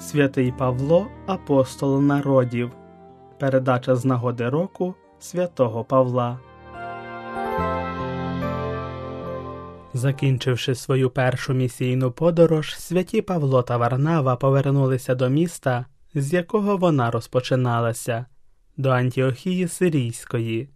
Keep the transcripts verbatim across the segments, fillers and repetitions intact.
Святий Павло – апостол народів. Передача з нагоди року святого Павла. Закінчивши свою першу місійну подорож, святі Павло та Варнава повернулися до міста, з якого вона розпочиналася – до Антіохії Сирійської.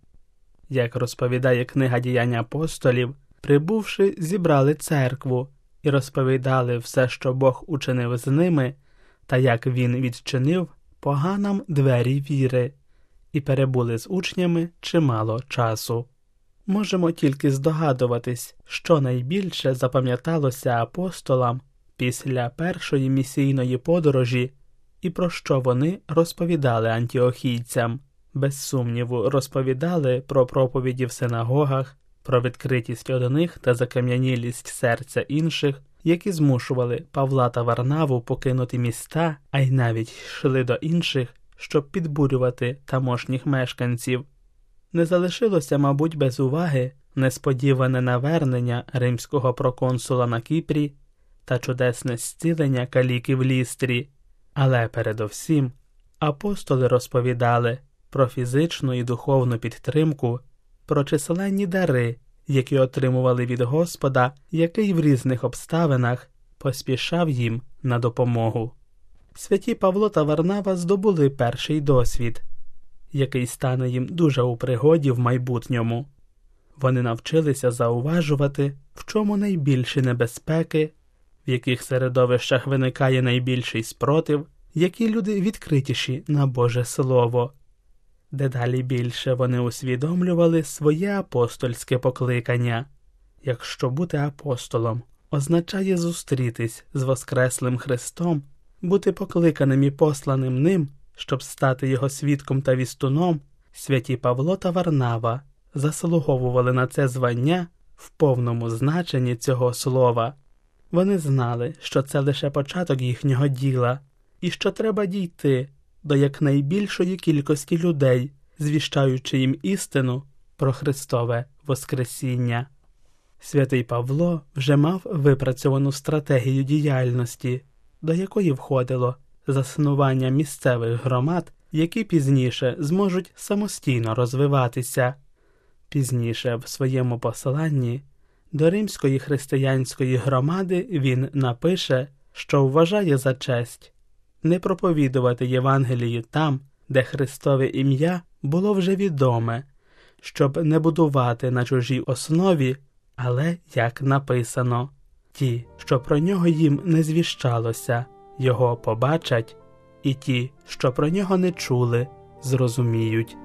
Як розповідає книга «Діянь апостолів», прибувши, зібрали церкву і розповідали все, що Бог учинив з ними, та як він відчинив поганам двері віри, і перебули з учнями чимало часу. Можемо тільки здогадуватись, що найбільше запам'яталося апостолам після першої місійної подорожі і про що вони розповідали антіохійцям. Без сумніву, розповідали про проповіді в синагогах, про відкритість одних та закам'янілість серця інших, які змушували Павла та Варнаву покинути міста, а й навіть йшли до інших, щоб підбурювати тамошніх мешканців. Не залишилося, мабуть, без уваги несподіване навернення римського проконсула на Кіпрі та чудесне зцілення каліки в Лістрі. Але передовсім апостоли розповідали про фізичну і духовну підтримку, про численні дари, які отримували від Господа, який в різних обставинах поспішав їм на допомогу. Святі Павло та Варнава здобули перший досвід, який стане їм дуже у пригоді в майбутньому. Вони навчилися зауважувати, в чому найбільші небезпеки, в яких середовищах виникає найбільший спротив, які люди відкритіші на Боже Слово. Дедалі більше вони усвідомлювали своє апостольське покликання. Якщо бути апостолом означає зустрітись з Воскреслим Христом, бути покликаним і посланим ним, щоб стати його свідком та вістуном, святі Павло та Варнава заслуговували на це звання в повному значенні цього слова. Вони знали, що це лише початок їхнього діла, і що треба дійти до якнайбільшої кількості людей, звіщаючи їм істину про Христове Воскресіння. Святий Павло вже мав випрацьовану стратегію діяльності, до якої входило заснування місцевих громад, які пізніше зможуть самостійно розвиватися. Пізніше в своєму посланні до Римської християнської громади він напише, що вважає за честь не проповідувати Євангелії там, де Христове ім'я було вже відоме, щоб не будувати на чужій основі, але, як написано, ті, що про нього їм не звіщалося, його побачать, і ті, що про нього не чули, зрозуміють.